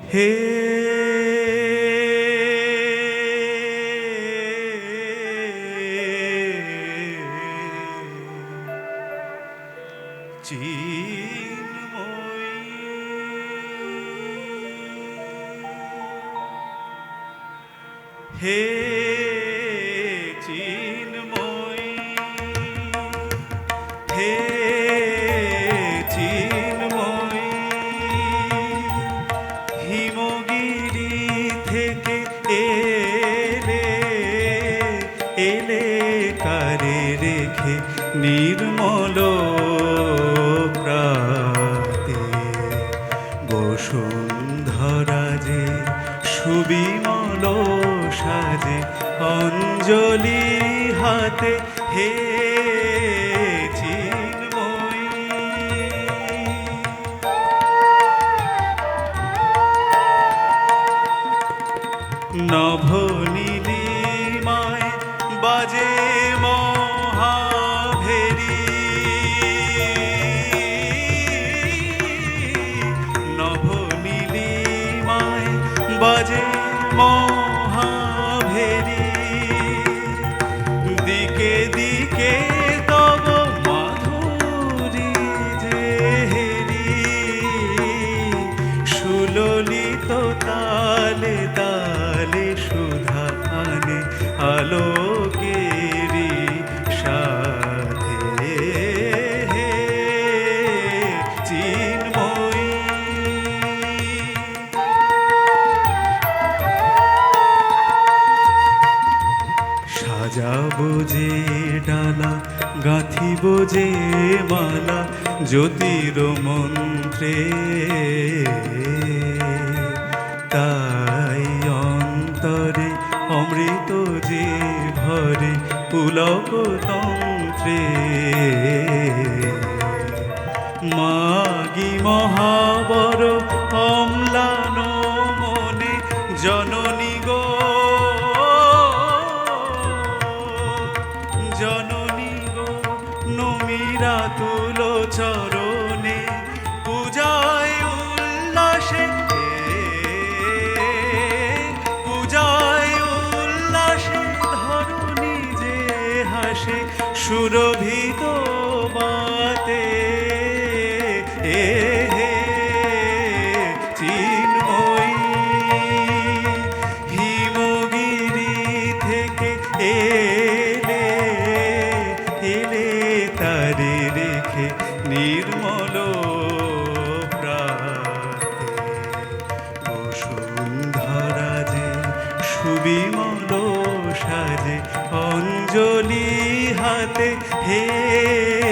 হে চিন্ময়ী, হে চিন্ময়ী, হে চিন্ময়ী, হিমগিরি থেকে এলে এলে কারে রেখে নির্মল প্রাতে, বসুন্ধরা যে সুবিমল সাজে অঞ্জলি হাতে, হে চিন্ময়ী। নভনীলিমায় বাজে মহাভেরি, নভনীলিমায় বাজে মহাভেরি, দিকে দিকে তব মাধুরী যে হেরি, সুললিত তালে তালে সুধা আনে আলোকেরি সাথে, হে চিন্ময়ী। সাজাবো যে ডালা, গাঁথিব যে মালা জ্যোতির মন্ত্রে, তাই অন্তরে অমৃত যে ভরে পুলক তন্ত্রে, মাগি মহাবর অম্লান মনে জননী গো, জননী গো নমিরা তুল চরণে, পূজায় উল্লাসে, পূজায় উল্লাসে ধরণী যে হাসে সুরভিত বাতে, হে চিন্ময়ী। হিমগিরি থেকে এলে এলে তারে রেখে নির্মল প্রাতে, বসুন্ধরা যে সুবিমল সাজে অঞ্জলি হাতে, হে